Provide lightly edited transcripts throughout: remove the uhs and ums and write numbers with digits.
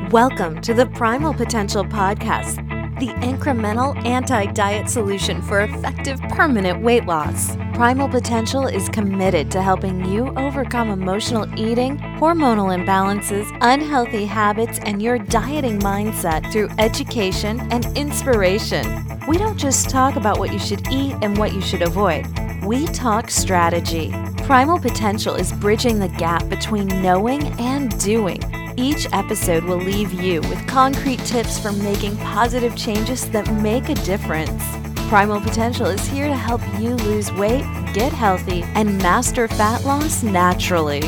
Welcome to the Primal Potential Podcast, the incremental anti-diet solution for effective permanent weight loss. Primal Potential is committed to helping you overcome emotional eating, hormonal imbalances, unhealthy habits, and your dieting mindset through education and inspiration. We don't just talk about what you should eat and what you should avoid. We talk strategy. Primal Potential is bridging the gap between knowing and doing. Each episode will leave you with concrete tips for making positive changes that make a difference. Primal Potential is here to help you lose weight, get healthy, and master fat loss naturally.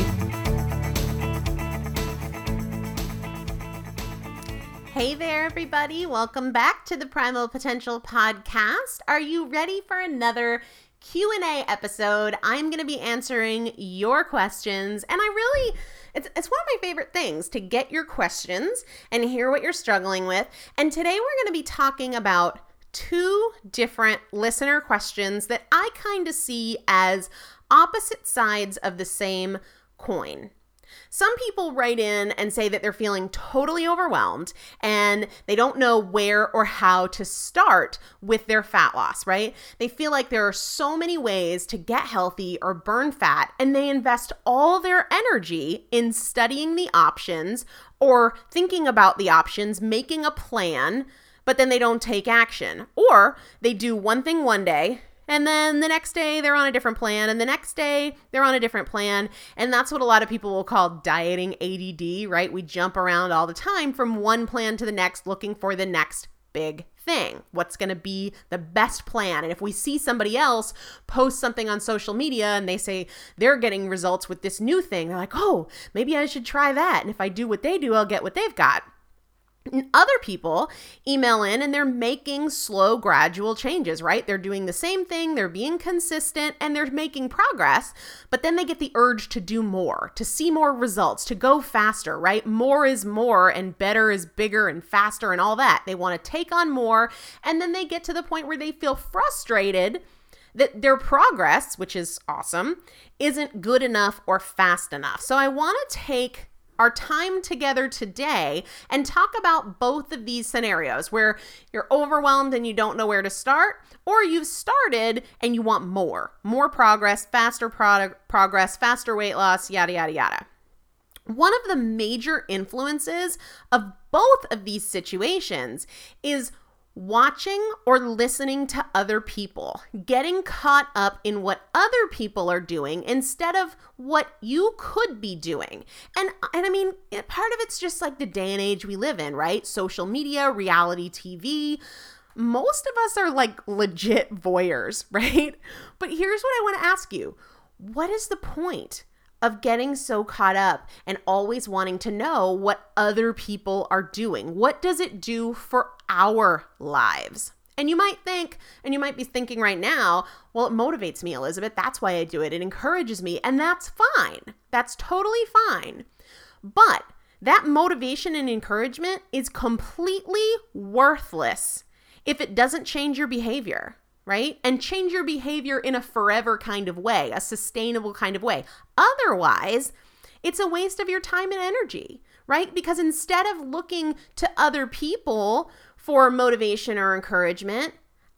Hey there, everybody. Welcome back to the Primal Potential Podcast. Are you ready for another Q&A episode? I'm going to be answering your questions, and it's one of my favorite things to get your questions and hear what you're struggling with. And today we're going to be talking about two different listener questions that I kind of see as opposite sides of the same coin. Some people write in and say that they're feeling totally overwhelmed and they don't know where or how to start with their fat loss, right? They feel like there are so many ways to get healthy or burn fat, and they invest all their energy in studying the options or thinking about the options, making a plan, but then they don't take action. Or they do one thing one day, and then the next day they're on a different plan, and the next day they're on a different plan. And that's what a lot of people will call dieting ADD, right? We jump around all the time from one plan to the next, looking for the next big thing. What's going to be the best plan? And if we see somebody else post something on social media and they say they're getting results with this new thing, they're like, oh, maybe I should try that. And if I do what they do, I'll get what they've got. And other people email in and they're making slow, gradual changes, right? They're doing the same thing, they're being consistent, and they're making progress, but then they get the urge to do more, to see more results, to go faster, right? More is more and better is bigger and faster and all that. They want to take on more, and then they get to the point where they feel frustrated that their progress, which is awesome, isn't good enough or fast enough. So I want to take our time together today and talk about both of these scenarios where you're overwhelmed and you don't know where to start, or you've started and you want more progress, faster progress, faster weight loss, yada, yada, yada. One of the major influences of both of these situations is watching or listening to other people, getting caught up in what other people are doing instead of what you could be doing. And I mean, part of it's just like the day and age we live in, right? Social media, reality TV. Most of us are like legit voyeurs, right? But here's what I want to ask you. What is the point of getting so caught up and always wanting to know what other people are doing? What does it do for our lives? And you might think, and you might be thinking right now, well, it motivates me, Elizabeth. That's why I do it. It encourages me. And that's fine. That's totally fine. But that motivation and encouragement is completely worthless if it doesn't change your behavior, right? And change your behavior in a forever kind of way, a sustainable kind of way. Otherwise, it's a waste of your time and energy, right? Because instead of looking to other people for motivation or encouragement,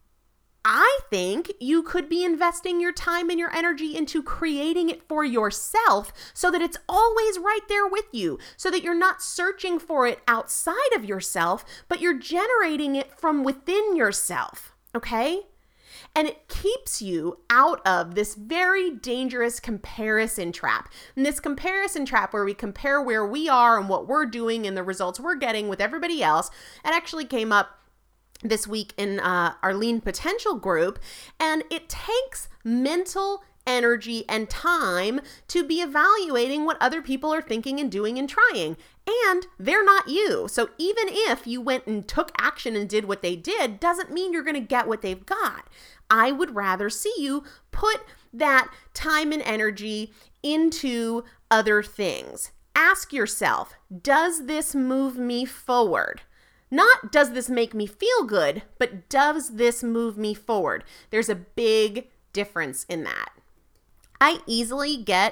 I think you could be investing your time and your energy into creating it for yourself so that it's always right there with you, so that you're not searching for it outside of yourself, but you're generating it from within yourself, okay? And it keeps you out of this very dangerous comparison trap. And this comparison trap where we compare where we are and what we're doing and the results we're getting with everybody else, it actually came up this week in our Lean Potential group. And it takes mental energy and time to be evaluating what other people are thinking and doing and trying. And they're not you. So even if you went and took action and did what they did, doesn't mean you're going to get what they've got. I would rather see you put that time and energy into other things. Ask yourself, does this move me forward? Not does this make me feel good, but does this move me forward? There's a big difference in that. I easily get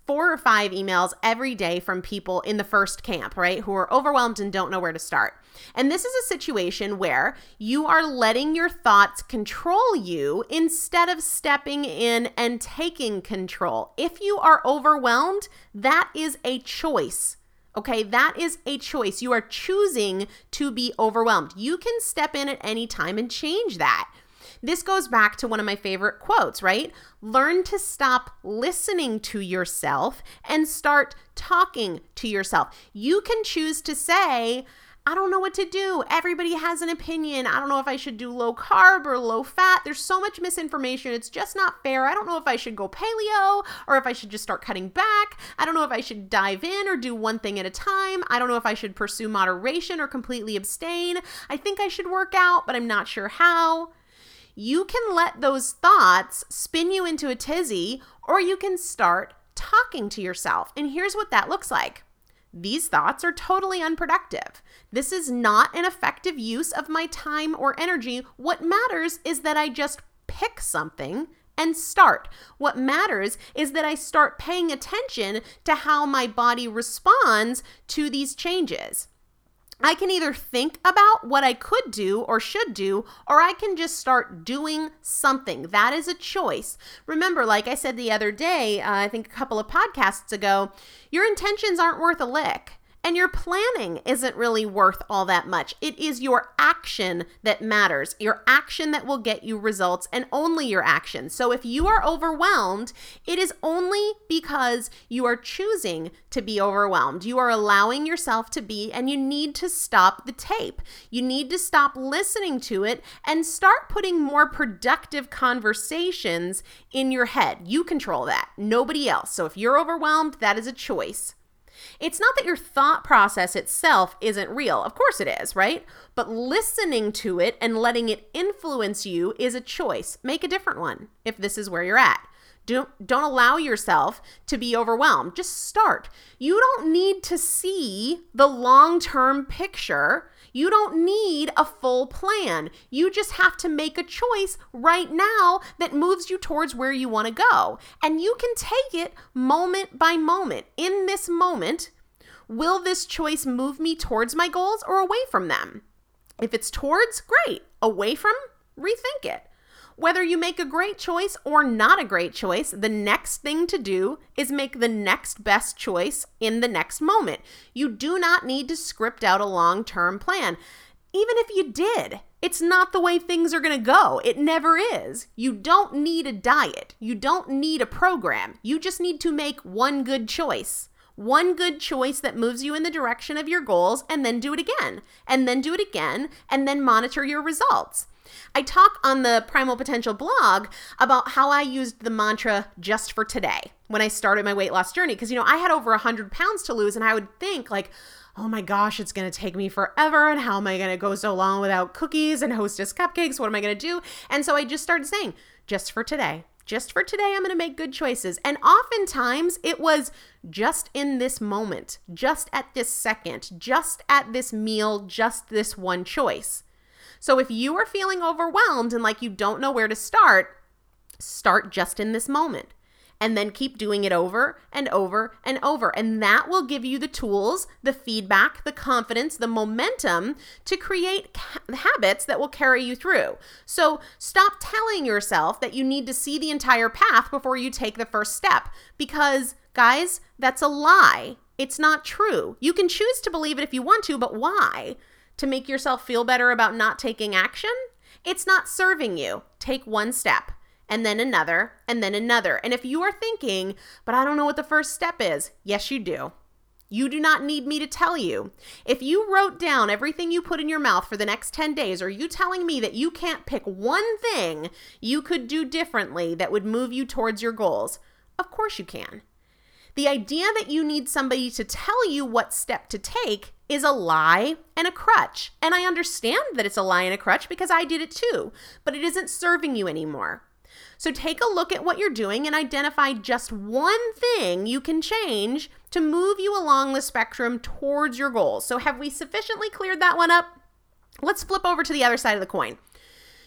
4 or 5 emails every day from people in the first camp, right, who are overwhelmed and don't know where to start. And this is a situation where you are letting your thoughts control you instead of stepping in and taking control. If you are overwhelmed, that is a choice. Okay, that is a choice. You are choosing to be overwhelmed. You can step in at any time and change that. This goes back to one of my favorite quotes, right? Learn to stop listening to yourself and start talking to yourself. You can choose to say, I don't know what to do. Everybody has an opinion. I don't know if I should do low carb or low fat. There's so much misinformation. It's just not fair. I don't know if I should go paleo or if I should just start cutting back. I don't know if I should dive in or do one thing at a time. I don't know if I should pursue moderation or completely abstain. I think I should work out, but I'm not sure how. You can let those thoughts spin you into a tizzy, or you can start talking to yourself. And here's what that looks like. These thoughts are totally unproductive. This is not an effective use of my time or energy. What matters is that I just pick something and start. What matters is that I start paying attention to how my body responds to these changes. I can either think about what I could do or should do, or I can just start doing something. That is a choice. Remember, like I said the other day, I think a couple of podcasts ago, your intentions aren't worth a lick. And your planning isn't really worth all that much. It is your action that matters, your action that will get you results, and only your action. So if you are overwhelmed, it is only because you are choosing to be overwhelmed. You are allowing yourself to be, and you need to stop the tape. You need to stop listening to it and start putting more productive conversations in your head. You control that, nobody else. So if you're overwhelmed, that is a choice. It's not that your thought process itself isn't real. Of course it is, right? But listening to it and letting it influence you is a choice. Make a different one if this is where you're at. Don't allow yourself to be overwhelmed. Just start. You don't need to see the long-term picture. You don't need a full plan. You just have to make a choice right now that moves you towards where you want to go. And you can take it moment by moment. In this moment, will this choice move me towards my goals or away from them? If it's towards, great. Away from, rethink it. Whether you make a great choice or not a great choice, the next thing to do is make the next best choice in the next moment. You do not need to script out a long-term plan. Even if you did, it's not the way things are going to go. It never is. You don't need a diet. You don't need a program. You just need to make one good choice. One good choice that moves you in the direction of your goals, and then do it again, and then do it again, and then monitor your results. I talk on the Primal Potential blog about how I used the mantra just for today when I started my weight loss journey. Because, I had over 100 pounds to lose, and I would think like, oh my gosh, it's going to take me forever. And how am I going to go so long without cookies and Hostess cupcakes? What am I going to do? And so I just started saying, just for today. Just for today, I'm going to make good choices. And oftentimes it was just in this moment, just at this second, just at this meal, just this one choice. So if you are feeling overwhelmed and like you don't know where to start just in this moment. And then keep doing it over and over and over. And that will give you the tools, the feedback, the confidence, the momentum to create habits that will carry you through. So stop telling yourself that you need to see the entire path before you take the first step. Because, guys, that's a lie. It's not true. You can choose to believe it if you want to, but why? To make yourself feel better about not taking action? It's not serving you. Take one step. And then another, and then another. And if you are thinking, but I don't know what the first step is, yes, you do. You do not need me to tell you. If you wrote down everything you put in your mouth for the next 10 days, are you telling me that you can't pick one thing you could do differently that would move you towards your goals? Of course you can. The idea that you need somebody to tell you what step to take is a lie and a crutch. And I understand that it's a lie and a crutch because I did it too, but it isn't serving you anymore. So take a look at what you're doing and identify just one thing you can change to move you along the spectrum towards your goals. So have we sufficiently cleared that one up? Let's flip over to the other side of the coin.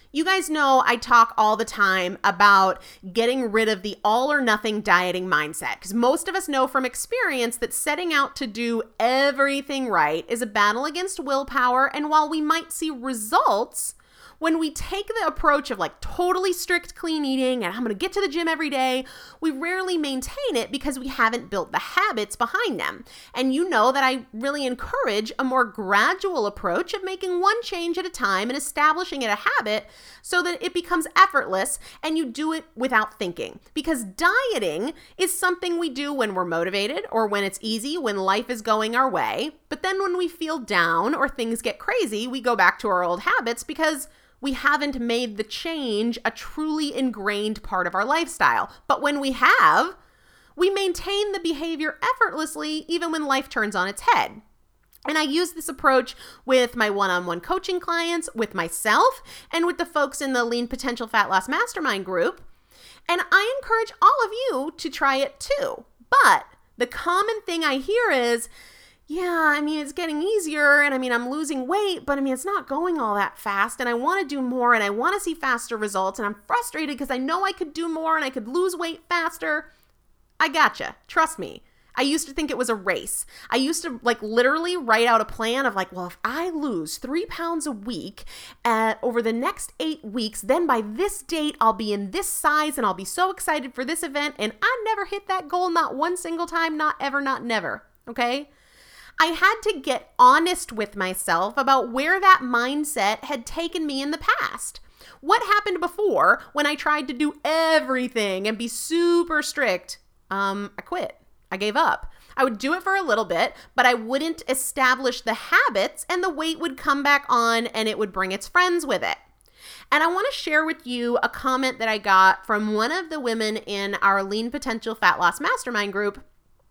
You guys know I talk all the time about getting rid of the all or nothing dieting mindset, because most of us know from experience that setting out to do everything right is a battle against willpower. And while we might see results, when we take the approach of like totally strict clean eating and I'm going to get to the gym every day, we rarely maintain it because we haven't built the habits behind them. And you know that I really encourage a more gradual approach of making one change at a time and establishing it a habit so that it becomes effortless and you do it without thinking. Because dieting is something we do when we're motivated or when it's easy, when life is going our way. But then when we feel down or things get crazy, we go back to our old habits because we haven't made the change a truly ingrained part of our lifestyle. But when we have, we maintain the behavior effortlessly even when life turns on its head. And I use this approach with my one-on-one coaching clients, with myself, and with the folks in the Lean Potential Fat Loss Mastermind group. And I encourage all of you to try it too. But the common thing I hear is, yeah, I mean, it's getting easier and I mean, I'm losing weight, but I mean, it's not going all that fast and I want to do more and I want to see faster results and I'm frustrated because I know I could do more and I could lose weight faster. I gotcha. Trust me. I used to think it was a race. I used to like literally write out a plan of like, well, if I lose 3 pounds a week over the next 8 weeks, then by this date, I'll be in this size and I'll be so excited for this event. And I never hit that goal, not one single time, not ever, not never. Okay. I had to get honest with myself about where that mindset had taken me in the past. What happened before when I tried to do everything and be super strict? I quit. I gave up. I would do it for a little bit, but I wouldn't establish the habits and the weight would come back on and it would bring its friends with it. And I want to share with you a comment that I got from one of the women in our Lean Potential Fat Loss Mastermind group.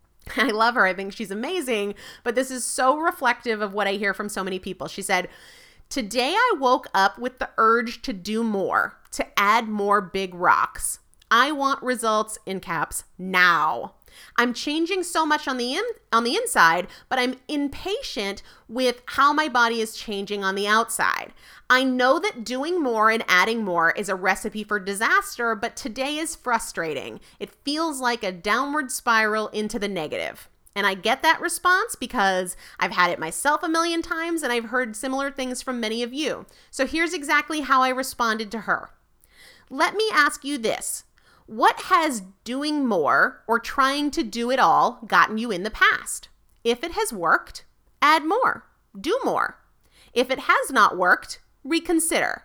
I love her. I think she's amazing, but this is so reflective of what I hear from so many people. She said, "Today I woke up with the urge to do more, to add more big rocks. I want results, in caps, now. I'm changing so much on the inside, but I'm impatient with how my body is changing on the outside. I know that doing more and adding more is a recipe for disaster, but today is frustrating. It feels like a downward spiral into the negative." And I get that response because I've had it myself a million times and I've heard similar things from many of you. So here's exactly how I responded to her. Let me ask you this. What has doing more or trying to do it all gotten you in the past? If it has worked, add more, do more. If it has not worked, reconsider.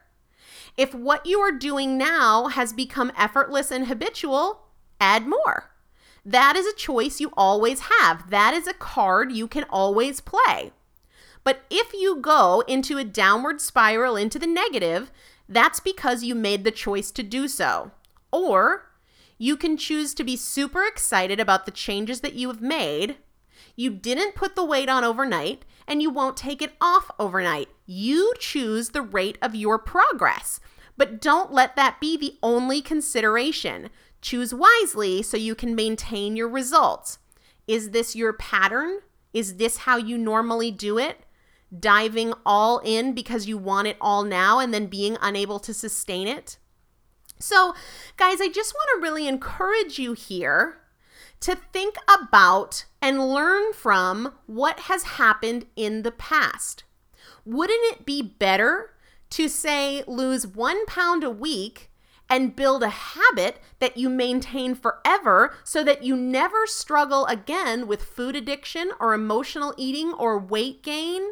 If what you are doing now has become effortless and habitual, add more. That is a choice you always have. That is a card you can always play. But if you go into a downward spiral into the negative, that's because you made the choice to do so. Or you can choose to be super excited about the changes that you have made. You didn't put the weight on overnight, and you won't take it off overnight. You choose the rate of your progress, but don't let that be the only consideration. Choose wisely so you can maintain your results. Is this your pattern? Is this how you normally do it? Diving all in because you want it all now and then being unable to sustain it? So, guys, I just want to really encourage you here to think about and learn from what has happened in the past. Wouldn't it be better to say lose 1 pound a week and build a habit that you maintain forever so that you never struggle again with food addiction or emotional eating or weight gain?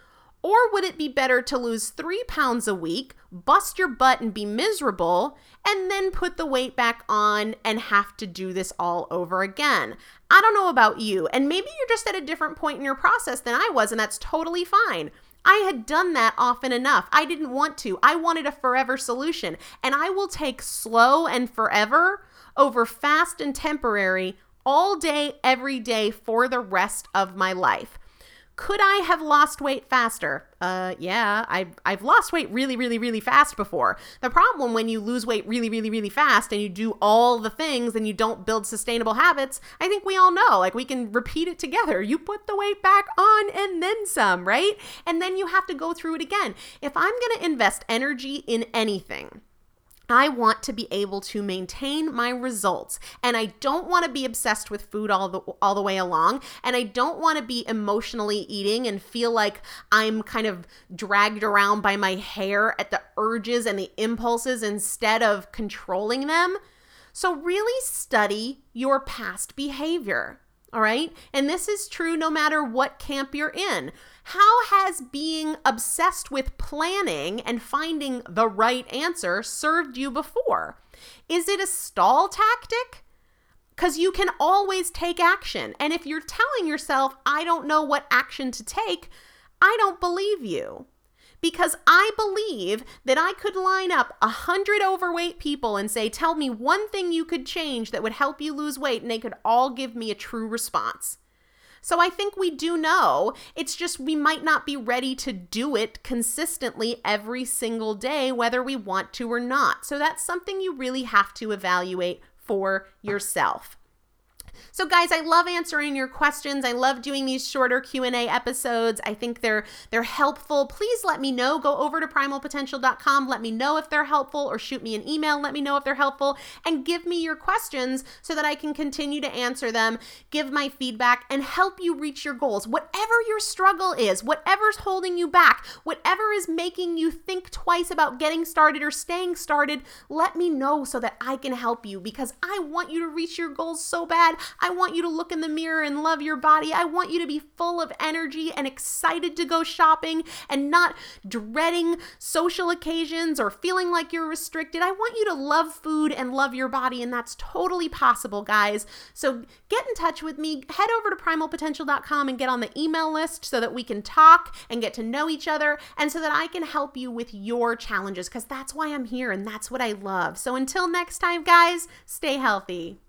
Or would it be better to lose 3 pounds a week, bust your butt and be miserable, and then put the weight back on and have to do this all over again? I don't know about you, and maybe you're just at a different point in your process than I was, and that's totally fine. I had done that often enough. I didn't want to. I wanted a forever solution, and I will take slow and forever over fast and temporary all day, every day for the rest of my life. Could I have lost weight faster? Yeah, I've lost weight really, really, really fast before. The problem when you lose weight really, really, really fast and you do all the things and you don't build sustainable habits, I think we all know, like we can repeat it together. You put the weight back on and then some, right? And then you have to go through it again. If I'm going to invest energy in anything, I want to be able to maintain my results, and I don't want to be obsessed with food all the way along, and I don't want to be emotionally eating and feel like I'm kind of dragged around by my hair at the urges and the impulses instead of controlling them. So really study your past behavior. All right. And this is true no matter what camp you're in. How has being obsessed with planning and finding the right answer served you before? Is it a stall tactic? Because you can always take action. And if you're telling yourself, I don't know what action to take, I don't believe you. Because I believe that I could line up 100 overweight people and say, tell me one thing you could change that would help you lose weight, and they could all give me a true response. So I think we do know, it's just we might not be ready to do it consistently every single day, whether we want to or not. So that's something you really have to evaluate for yourself. So guys, I love answering your questions. I love doing these shorter Q&A episodes. I think they're helpful. Please let me know. Go over to primalpotential.com. Let me know if they're helpful, or shoot me an email. Let me know if they're helpful, and give me your questions so that I can continue to answer them, give my feedback, and help you reach your goals. Whatever your struggle is, whatever's holding you back, whatever is making you think twice about getting started or staying started, let me know so that I can help you, because I want you to reach your goals so bad. I want you to look in the mirror and love your body. I want you to be full of energy and excited to go shopping and not dreading social occasions or feeling like you're restricted. I want you to love food and love your body, and that's totally possible, guys. So get in touch with me. Head over to primalpotential.com and get on the email list so that we can talk and get to know each other, and so that I can help you with your challenges, because that's why I'm here and that's what I love. So until next time, guys, stay healthy.